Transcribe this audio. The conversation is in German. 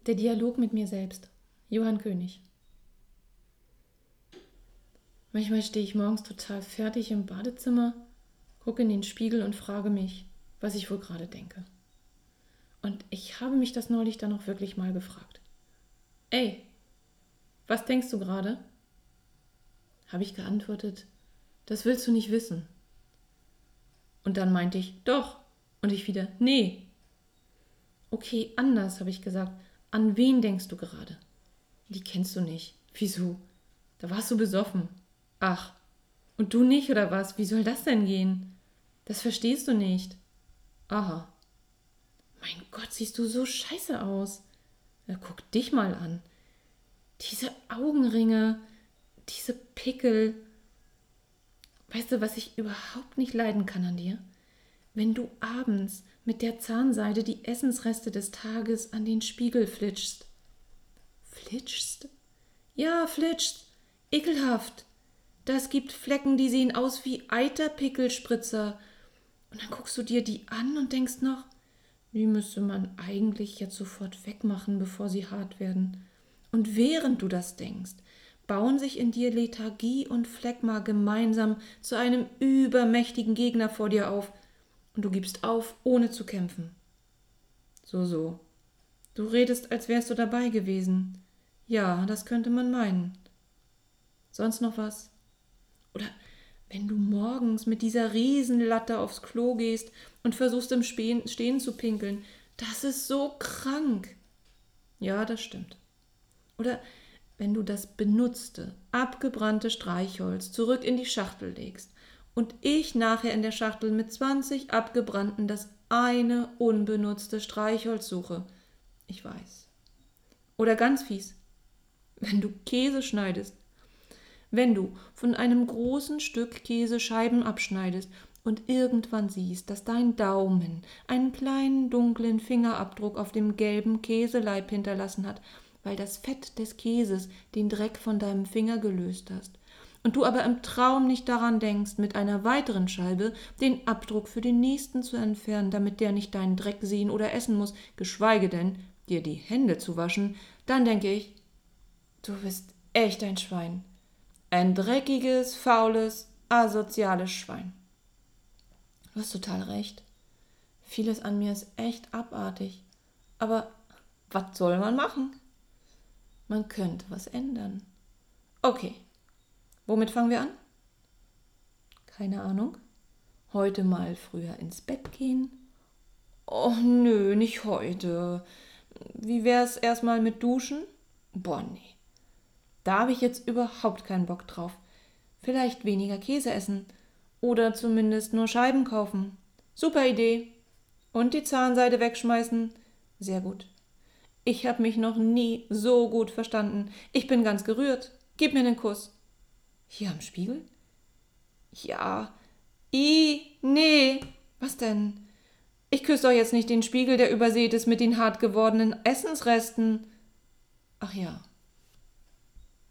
Der Dialog mit mir selbst. Johann König. Manchmal stehe ich morgens total fertig im Badezimmer, gucke in den Spiegel und frage mich, was ich wohl gerade denke. Und ich habe mich das neulich dann auch wirklich mal gefragt. Ey, was denkst du gerade? Habe ich geantwortet, das willst du nicht wissen. Und dann meinte ich, doch. Und ich wieder, nee. Okay, anders, habe ich gesagt. An wen denkst du gerade? Die kennst du nicht. Wieso? Da warst du besoffen. Ach, und du nicht oder was? Wie soll das denn gehen? Das verstehst du nicht. Aha. Mein Gott, siehst du so scheiße aus. Ja, guck dich mal an. Diese Augenringe, diese Pickel. Weißt du, was ich überhaupt nicht leiden kann an dir? Wenn du abends mit der Zahnseide die Essensreste des Tages an den Spiegel flitschst. Flitschst? Ja, flitschst. Ekelhaft. Das gibt Flecken, die sehen aus wie Eiterpickelspritzer. Und dann guckst du dir die an und denkst noch, die müsste man eigentlich jetzt sofort wegmachen, bevor sie hart werden. Und während du das denkst, bauen sich in dir Lethargie und Phlegma gemeinsam zu einem übermächtigen Gegner vor dir auf. Und du gibst auf, ohne zu kämpfen. So. Du redest, als wärst du dabei gewesen. Ja, das könnte man meinen. Sonst noch was? Oder wenn du morgens mit dieser Riesenlatte aufs Klo gehst und versuchst im Stehen zu pinkeln, das ist so krank. Ja, das stimmt. Oder wenn du das benutzte, abgebrannte Streichholz zurück in die Schachtel legst und ich nachher in der Schachtel mit 20 abgebrannten das eine unbenutzte Streichholz suche. Ich weiß. Oder ganz fies, wenn du Käse schneidest. Wenn du von einem großen Stück Käse Scheiben abschneidest und irgendwann siehst, dass dein Daumen einen kleinen dunklen Fingerabdruck auf dem gelben Käseleib hinterlassen hat, weil das Fett des Käses den Dreck von deinem Finger gelöst hast, und du aber im Traum nicht daran denkst, mit einer weiteren Scheibe den Abdruck für den nächsten zu entfernen, damit der nicht deinen Dreck sehen oder essen muss, geschweige denn, dir die Hände zu waschen, dann denke ich, du bist echt ein Schwein. Ein dreckiges, faules, asoziales Schwein. Du hast total recht. Vieles an mir ist echt abartig. Aber was soll man machen? Man könnte was ändern. Okay, womit fangen wir an? Keine Ahnung. Heute mal früher ins Bett gehen? Oh nö, nicht heute. Wie wär's erstmal mit Duschen? Boah, nee. Da habe ich jetzt überhaupt keinen Bock drauf. Vielleicht weniger Käse essen. Oder zumindest nur Scheiben kaufen. Super Idee. Und die Zahnseide wegschmeißen? Sehr gut. Ich habe mich noch nie so gut verstanden. Ich bin ganz gerührt. Gib mir einen Kuss. Hier am Spiegel? Ja. Nee. Was denn? Ich küsse doch jetzt nicht den Spiegel, der übersät ist mit den hart gewordenen Essensresten. Ach ja.